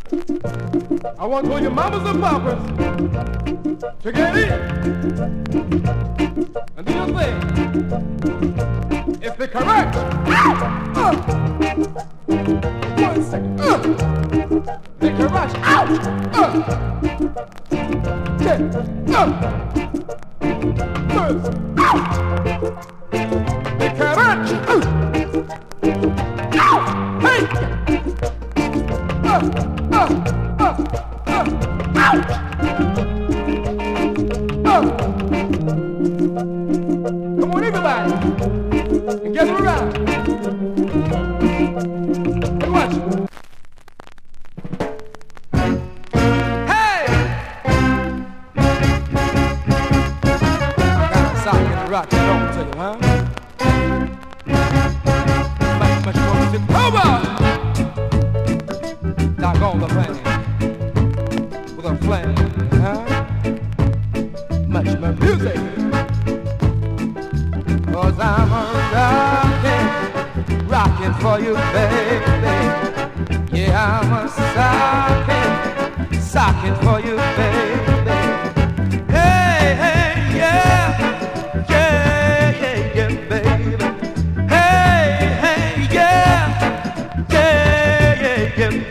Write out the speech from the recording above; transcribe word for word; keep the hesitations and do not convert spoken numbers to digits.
I want to your mamas and papas to get in and do your thing. It's the correct. Uh, one second. Uh, the correct. Out. Uh, ten. Uh, first. Out. The correct. Uh, out. Hey. Uh, uh, uh, uh, out. Uh. Come on, everybody, and get around. And watch. Hey! I got a sock in the rock, I don't tell you, huh? Much, much more music. Over! Doggone the plan. With a flame, huh? Much more music. Cause I'm a rockin', rockin' for you, baby. Yeah, I'm a sockin', sockin' for you,